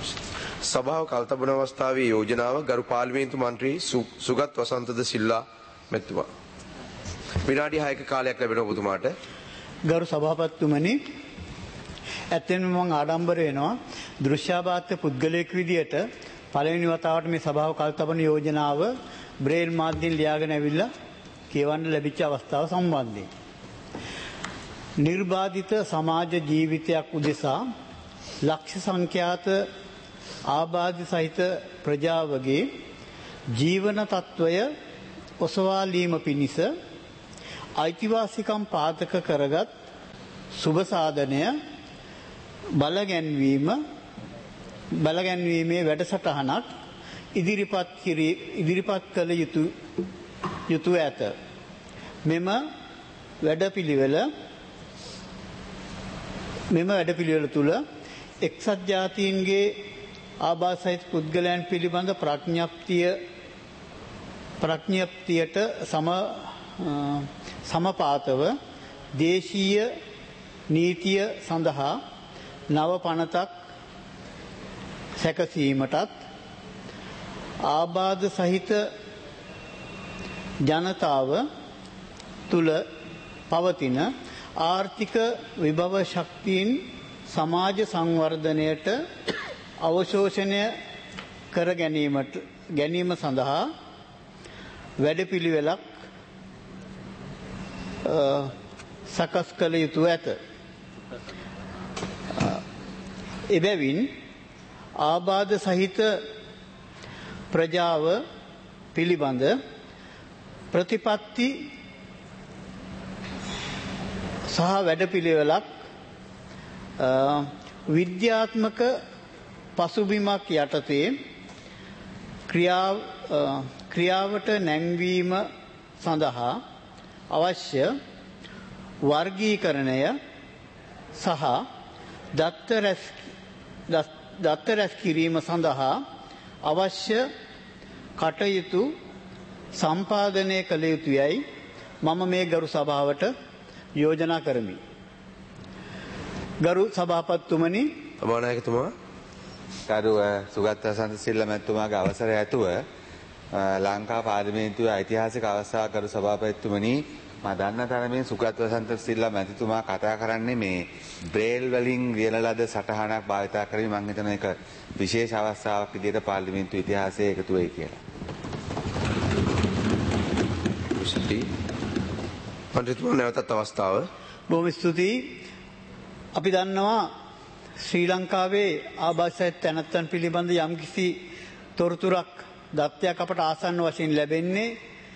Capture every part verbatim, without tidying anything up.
සභාව කල්තබන අවස්ථාවේ යෝජනාව ගරු පාර්ලිමේන්තු මන්ත්‍රී සුගත් වසන්තද සිල්ලා මෙතුමා. විනාඩි හයක කාලයක් ලැබෙනවා ඔබතුමාට. ගරු සභාපතිතුමනි, ඇත්තෙන්ම මම ආඩම්බර වෙනවා දෘශ්‍යාබාධිත පුද්ගලයෙක් විදියට පළවෙනි වතාවට මේ සභාව කල්තබන යෝජනාව බ්‍රේල් මාධ්‍යෙන් ලියාගෙන ඇවිල්ලා කියවන්න ලැබිච්ච අවස්ථාව සම්බන්ධයෙන්. නිර්බාධිත සමාජ ජීවිතයක් උදෙසා ලක්ෂ සංඛ්‍යාත ආබාධ සහිත ප්‍රජාවගේ ජීවන තත්වය ඔසවාලීම පිණිස අයිතිවාසිකම් පාදක කරගත් සුබ සාධනය බලගැන්වීම බලගැන්වීමේ වැඩසටහනක් ඉදිරිපත් කිරී ඉදිරිපත් කළ යුතු යුතු ඇත. මෙම වැඩපිළිවෙල මෙම වැඩපිළිවෙල තුල එක්සත් ජාතීන්ගේ ආබාධිත පුද්ගලයන් පිළිබඳ ප්‍රඥප්තිය ප්‍රඥප්තියට සම සමපාතව දේශීය නීතිය සඳහා නව පනතක් සැකසීමටත් ආබාධ සහිත ජනතාව තුල පවතින ආර්ථික විභව ශක්තියින් සමාජ සංවර්ධනයට අවශෝෂණය කර ගැනීමට ගැනීම සඳහා වැඩපිළිවෙලක් සකස් කළ යුතු ඇත. එබැවින් ආබාධ සහිත ප්‍රජාව පිළිබඳ ප්‍රතිපත්ති සහ වැඩපිළිවෙලක් විද්‍යාත්මක පසුබිමක් යටතේ ක්‍රියා ක්‍රියාවට නැංවීම සඳහා අවශ්‍ය වර්ගීකරණය සහ දත්ත රැස් දත්ත රැස් කිරීම සඳහා අවශ්‍ය කටයුතු සම්පාදනය කළ යුතුයයි මම මේ ගරු සභාවට යෝජනා කරමි. ගරු සභාපතිතුමනි, සභානායකතුමා, ගරු සුගත් වසන්ත සිල්ලා මැතිතුමාගේ අවසරය ඇතුව ලංකා පාර්ලිමේන්තුවේ ඓතිහාසික අවස්ථාවක් ගරු සභාපතිතුමනි, මම දන්න තරමින් සුගත් වසන්ත සිල්ලා මැතිතුමා කතා කරන්නේ මේ බ්‍රේල් වලින් ලියන ලද සටහනක් භාවිතා කරමින් මම හිතනවා ඒක විශේෂ අවස්ථාවක් විදිහට පාර්ලිමේන්තු ඉතිහාසයේ එකතු වෙයි කියලා. මන්ත්‍රීතුමා නැවතත් අවස්ථාව. බොහොම ස්තුතියි. අපි දන්නවා ශ්‍රී ලංකාවේ ආබාධිත තැනැත්තන් පිළිබඳ යම්කිසි තොරතුරක් දත්තයක් අපට ආසන්න වශයෙන් ලැබෙන්නේ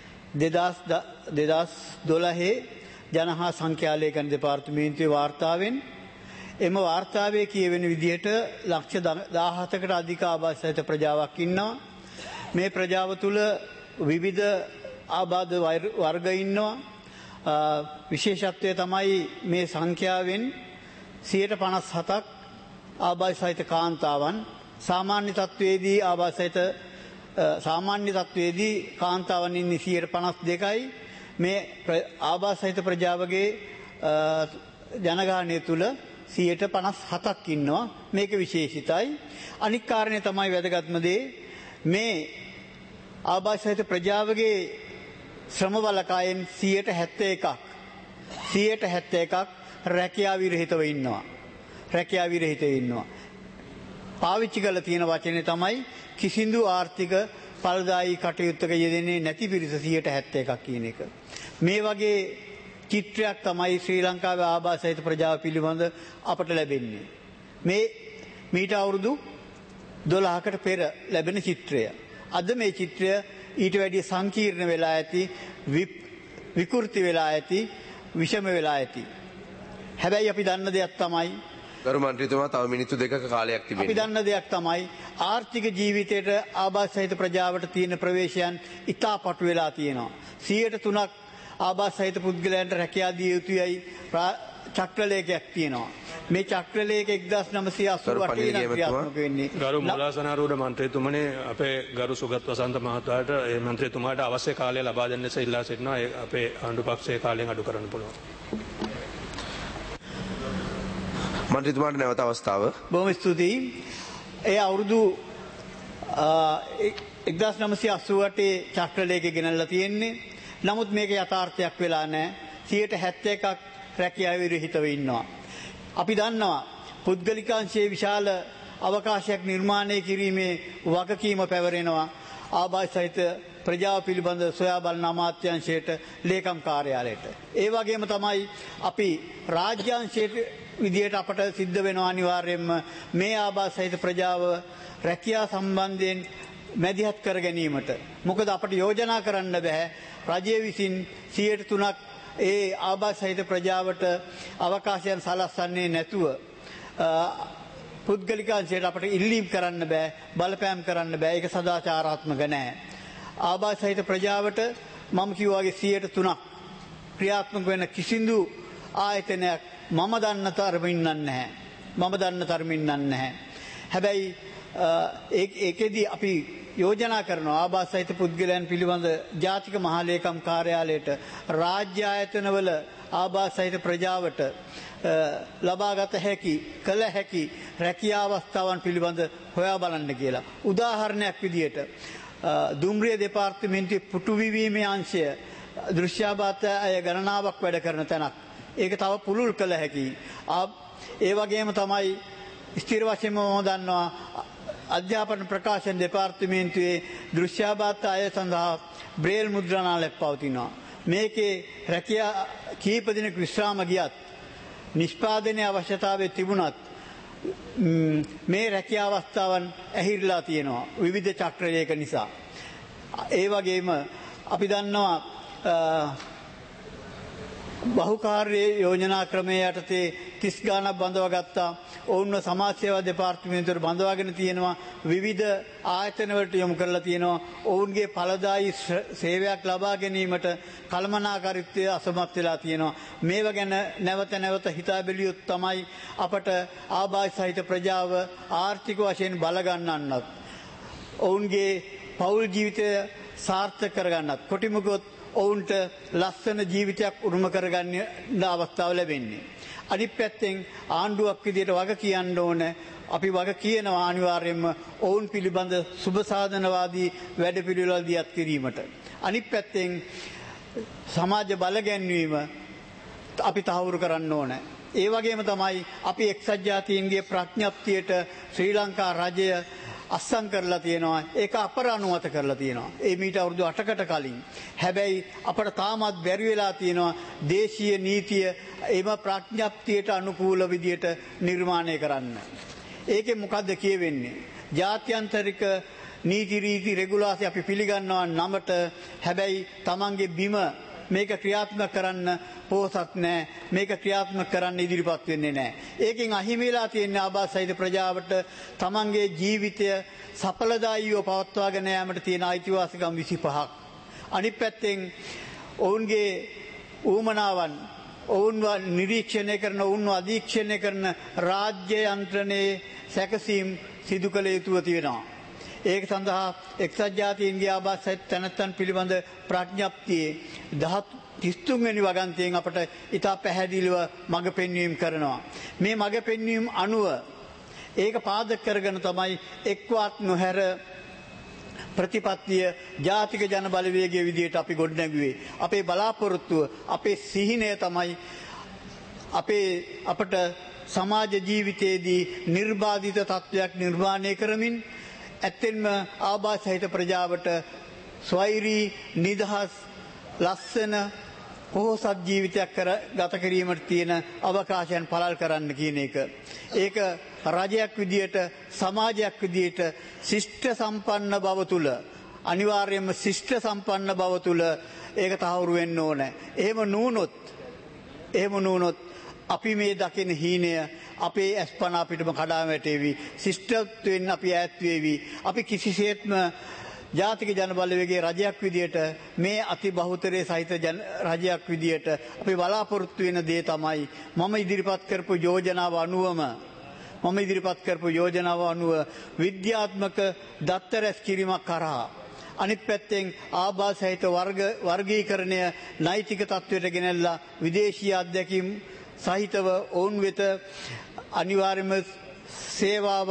දෙදහස් දොළහේ ජනහා සංඛ්‍යාලේඛන දෙපාර්තමේන්තුවේ වාර්තාවෙන්. එම වාර්තාවේ කියවෙන විදිහට ලක්ෂ දහහතකට අධික ආබාධිත ප්‍රජාවක් ඉන්නවා. මේ ප්‍රජාව තුළ විවිධ ආබාධ වර්ග ඉන්නවා. විශේෂත්වය තමයි මේ සංඛ්‍යාවෙන් සියයට පනස් හතක් ආබාධිත කාන්තාවන්. සාමාන්‍ය තත්වයේදී ආබාධිත සාමාන්‍ය තත්වයේදී කාන්තාවන් ඉන්නේ සියයට පනස් දෙකයි. මේ ආබාධිත ප්‍රජාවගේ ජනගහනය තුල සියයට පනස් හතක් ඉන්නවා. මේක විශේෂිතයි. අනික් කාරණේ තමයි වැදගත්ම දේ, මේ ආබාධිත ප්‍රජාවගේ ශ්‍රම බලකායෙන් සියයට හැත්තෑ එකක් සියයට හැත්තෑ එකක් රැකියා විරහිතව ඉන්නවා. රැකියා විරහිතව ඉන්නවා. පාවිච්චි කරලා තියෙන වචනේ තමයි කිසිදු ආර්ථික ඵලදායී කටයුත්තක යෙදෙන්නේ නැති පිරිස සියයට හැත්තෑ එකක් කියන එක. මේ වගේ චිත්‍රයක් තමයි ශ්‍රී ලංකාවේ ආබාධිත ප්‍රජාව පිළිබඳ අපට ලැබෙන්නේ. මේ මීට අවුරුදු දොළහකට පෙර ලැබෙන චිත්‍රය. අද මේ චිත්‍රය ඊට වැඩිය සංකීර්ණ වෙලා ඇති, විකෘති වෙලා ඇති, විෂම වෙලා ඇති. හැබැයි අපි දන්න දෙයක් තමයි, ගරු මන්ත්‍රීතුමා තව මිනිත්තු දෙකක කාලයක් තිබෙනවා. අපි දන්න දෙයක් තමයි ආර්ථික ජීවිතයට ආබාධිත ප්‍රජාවට තියෙන ප්‍රවේශයන් ඉතා පටු වෙලා තියෙනවා. සියයට තුනක් ආබාධිත පුද්ගලයන්ට රැකියා දිය යුතුයයි චක්‍රලේඛයක් තියෙනවා. මේ චක්‍රලේඛ එක්දාස් නවසිය අසූ අටේ නම් ක්‍රියාත්මක වෙන්නේ. ගරු මුලාසනාරූඪ මන්ත්‍රීතුමනි, අපේ ගරු සුගත් වසන්ත මහතාට ඒ මන්ත්‍රීතුමාට අවශ්‍ය කාලය ලබා දෙන්න ඉල්ලා සිටිනවා. ඒ අපේ ආණ්ඩු පක්ෂයේ කාලයෙන් අඩු කරන්න පුළුවන්. මන්ත්‍රීතුමාට නැවත අවස්ථාව. බොහොම ස්තුතියි. ඒ අවුරුදු එක්දාස් නවසිය අසූ අටේ චක්‍රලේඛය ගෙනල්ලා තියෙන්නේ. නමුත් මේක යථාර්ථයක් වෙලා නැහැ. සියයට හැත්තෑ එකක් රැකියාව විරහිතව ඉන්නවා. අපි දන්නවා පුද්ගලිකාංශයේ විශාල අවකාශයක් නිර්මාණය කිරීමේ වගකීම පැවරෙනවා ආබාධ සහිත ප්‍රජාව පිළිබඳ සොයා බලන අමාත්‍යාංශයට ලේකම් කාර්යාලයට. ඒ වගේම තමයි අපි රාජ්‍යාංශයට විදියට අපට සිද්ධ වෙනවා අනිවාර්යයෙන්ම මේ ආබාධ සහිත ප්‍රජාව රැකියා සම්බන්ධයෙන් මැදිහත් කර ගැනීමට. මොකද අපට යෝජනා කරන්න බෑ රජය විසින් සියයට තුනක් ඒ ආබාධ සහිත ප්‍රජාවට අවකාශයන් සලස්වන්නේ නැතුව පුද්ගලිකාංශයට අපට ඉල්ලීම් කරන්න බෑ, බලපෑම් කරන්න බෑ. ඒක සදාචාරාත්මක නැහැ. ආබාධ සහිත ප්‍රජාවට මම කිව්වාගේ සියයට තුනක් ක්‍රියාත්මක වෙන කිසිදු ආයතනයක් මම දන්න තරමින් නැහැ. මම දන්න තරමින් නැහැ. හැබැයි ඒකෙදී අපි යෝජනා කරනවා ආබාධ සහිත පුද්ගලයන් පිළිබඳ ජාතික මහා ලේකම් කාර්යාලයට රාජ්‍ය ආයතනවල ආබාධ සහිත ප්‍රජාවට ලබාගත හැකි කළ හැකි රැකියා අවස්ථාවන් පිළිබඳ හොයා බලන්න කියලා. උදාහරණයක් විදියට දුම්රිය දෙපාර්තමේන්තුවේ පුටු විවීමේ අංශය දෘශ්‍යාබාධ අය ගණනාවක් වැඩ කරන තැනක්. ඒක තව පුළුල් කළ හැකි. ඒ වගේම තමයි ස්ථිර වශයෙන්ම මම දන්නවා අධ්‍යාපන ප්‍රකාශන දෙපාර්තමේන්තුවේ දෘශ්‍යාබාධ අය සඳහා බ්‍රේල් මුද්‍රණාලයක් පවතිනවා. මේකේ රැකියා කීප දිනක විශ්‍රාම ගියත් නිෂ්පාදනයේ අවශ්‍යතාවය තිබුණත් මේ රැකියා අවස්ථාවන් ඇහිරිලා තියෙනවා විවිධ චක්‍රලේඛ නිසා. ඒ වගේම අපි දන්නවා බහුකාර්ය යෝජනා ක්‍රමයේ යටතේ තිස් ගාණක් බඳවා ගත්තා. ඔවුන්ව සමාජ සේවා දෙපාර්තමේන්තුවට බඳවාගෙන තියෙනවා. විවිධ ආයතන වලට යොමු කරලා තියෙනවා. ඔවුන්ගේ ඵලදායී සේවයක් ලබා ගැනීමට කළමනාකාරීත්වය අසමත් වෙලා තියෙනවා. මේව ගැන නැවත නැවත හිතා බැලියොත් තමයි අපට ආබාධ සහිත ප්‍රජාව ආර්ථික වශයෙන් බල ගන්නන්නත් ඔවුන්ගේ පෞල් ජීවිතය සාර්ථක කරගන්නත් කොටිමුකොත් ඔවුන්ට ලස්සන ජීවිතයක් උරුම කරගන්න අවස්ථාව ලැබෙන්නේ. අනිත් පැත්තෙන් ආණ්ඩුවක් විදියට වග කියන්න ඕන. අපි වග කියනවා අනිවාර්යයෙන්ම ඔවුන් පිළිබඳ සුබ සාධනවාදී වැඩපිළිවෙළ දියත් කිරීමට. අනිත් පැත්තෙන් සමාජ බල ගැන්වීම අපි තහවුරු කරන්න ඕන. ඒ වගේම තමයි අපි එක්සත් ජාතීන්ගේ ප්‍රඥප්තියට ශ්‍රී ලංකා රජය අස්සම් කරලා තියෙනවා. ඒක අපරානුමත කරලා තියෙනවා. ඒ මීට අවුරුදු අටකට කලින්. හැබැයි අපට තාමත් බැරි වෙලා තියෙනවා දේශීය නීතිය එම ප්‍රඥප්තියට අනුකූල විදියට නිර්මාණය කරන්න. ඒකෙන් මොකද්ද කියවෙන්නේ? ජාත්‍යන්තරික නීති රීති රෙගුලාසි අපි පිළිගන්නවා නමට. හැබැයි Tamange බිම මේක ක්‍රියාත්මක කරන්න පොහොසත් නැහැ. මේක ක්‍රියාත්මක කරන්න ඉදිරිපත් වෙන්නේ නැහැ. ඒකෙන් අහිමිලා තියෙන ආබාධ සහිත ප්‍රජාවට Tamange ජීවිතය සඵලදායීව පවත්වාගෙන යාමට තියෙන අයිතිවාසිකම් විසිපහක්. අනිත් පැත්තෙන් ඔවුන්ගේ ඌමනාවන් ඔවුන්ව නිරීක්ෂණය කරන ඔවුන්ව අධීක්ෂණය කරන රාජ්‍ය යන්ත්‍රණයේ සැකසීම් සිදු කළ යුතුව තියෙනවා. ඒක සඳහා එක්සත් ජාතීන්ගේ ආබාධ සහිත තැනැත්තන් පිළිබඳ ප්‍රඥප්තියේ තිස් තුන් වෙනි වගන්තියෙන් අපට ඉතා පැහැදිලිව මඟ පෙන්වීම කරනවා. මේ මඟ පෙන්වීම අනුව ඒක පාදක කරගෙන තමයි එක්වත් නොහැර ප්‍රතිපත්තිය ජාතික ජන බලවේගයේ විදියට අපි ගොඩනැගුවේ. අපේ බලාපොරොත්තුව අපේ සිහිනය තමයි අපේ අපට සමාජ ජීවිතයේදී නිර්බාධිත තත්ත්වයක් නිර්මාණය කරමින් ඇත්තෙන්ම ආබාධ සහිත ප්‍රජාවට ස්වෛරී නිදහස් ලස්සන පොහොසත් ජීවිතයක් කර ගත කිරීමට තියෙන අවකාශයන් පළල් කරන්න කියන එක. ඒක රජයක් විදියට සමාජයක් විදියට ශිෂ්ට සම්පන්න බව තුල අනිවාර්යයෙන්ම ශිෂ්ට සම්පන්න බව තුල ඒක තහවුරු වෙන්න ඕන. එහෙම නුනොත් එහෙම නුනොත් අපි මේ දකින හීනය අපේ ඇස්පන අපිටම කඩා වැටේවි. ශිෂ්ටත්වයෙන් අපි ඈත් වෙවි. අපි කිසිසේත්ම ජාතික ජන බලවේගයේ රජයක් විදියට මේ අති බහුතරයේ සහිත රජයක් විදියට අපි බලාපොරොත්තු වෙන දේ තමයි මම ඉදිරිපත් කරපු යෝජනාව අනුවම මම ඉදිරිපත් කරපු යෝජනාව අනුව විද්‍යාත්මක දත්ත රැස් කිරීමක් කරා අනිත් පැත්තෙන් ආබාධ සහිත වර්ග වර්ගීකරණය නෛතික තත්වයට ගෙනල්ලා විදේශීය අධ්‍යක්ීම් සහිතව ඔවුන් වෙත අනිවාර්යම සේවාවන්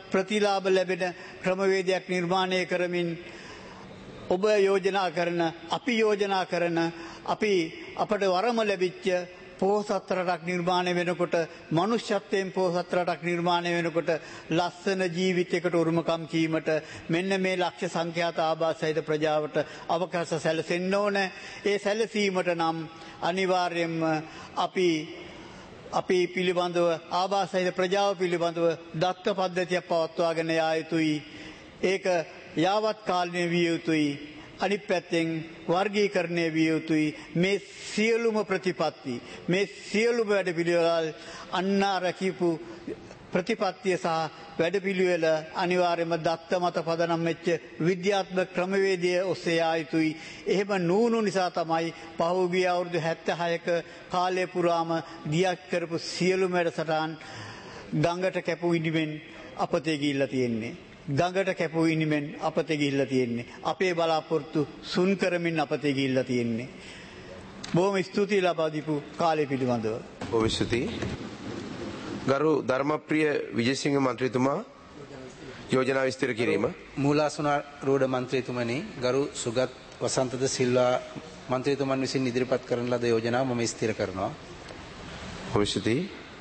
ප්‍රතිලාභ ලැබෙන ක්‍රමවේදයක් නිර්මාණය කරමින් ඔබ යෝජනා කරන අපි යෝජනා කරන අපි අපට වරම ලැබිච්ච පොහොසත් රටක් නිර්මාණය වෙනකොට මනුෂ්‍යත්වයෙන් පොහොසත් රටක් නිර්මාණය වෙනකොට ලස්සන ජීවිතයකට උරුමකම් කීමට මෙන්න මේ ලක්ෂ සංඛ්‍යාත ආබාධ සහිත ප්‍රජාවට අවකාශ සැලසෙන්න ඕන. ඒ සැලසීමට නම් අනිවාර්යයෙන්ම අපි අපි පිළිබඳව ආබාධ සහිත ප්‍රජාව පිළිබඳව දත්ත පද්ධතියක් පවත්වාගෙන යා යුතුයි. ඒක යාවත් කාලීන විය යුතුයි. අනිත් පැත්තෙන් වර්ගීකරණය විය යුතුයි. මේ සියලුම ප්‍රතිපත්ති මේ සියලුම වැඩපිළිවෙළ අන්න අර කියපු ප්‍රතිපත්තිය සහ වැඩපිළිවෙල අනිවාර්යයෙන්ම දත්ත මත පදනම් වෙච්ච විද්‍යාත්මක ක්‍රමවේදය ඔස්සේ යා යුතුයි. එහෙම නූනු නිසා තමයි පහුගිය අවුරුදු හැත්තෑහයක කාලය පුරාම දියක් කරපු සියලුම වැඩසටහන් ගඟට කැපු ඉනිමෙන් අපතේ ගිහිල්ලා තියෙන්නේ. ගඟට කැපු ඉනිමෙන් අපතේ ගිහිල්ලා තියෙන්නේ. අපේ බලාපොරොත්තු සුන් කරමින් අපතේ ගිහිල්ලා තියෙන්නේ. බොහොම ස්තුතියි ලබා දීපු කාලය පිළිබඳව. බොහොම ස්තුතියි. ගරු ධර්මප්‍රිය විජේසිංහ මන්ත්‍රීතුමා යෝජනා විස්තර කිරීම. මූලාසනාරූඪ මන්ත්‍රීතුමනි, ගරු සුගත් වසන්තද සිල්වා මන්ත්‍රීතුමන් විසින් ඉදිරිපත් කරන ලද යෝජනාව මම ස්ථිර කරනවා. බොහොම ස්තුතියි.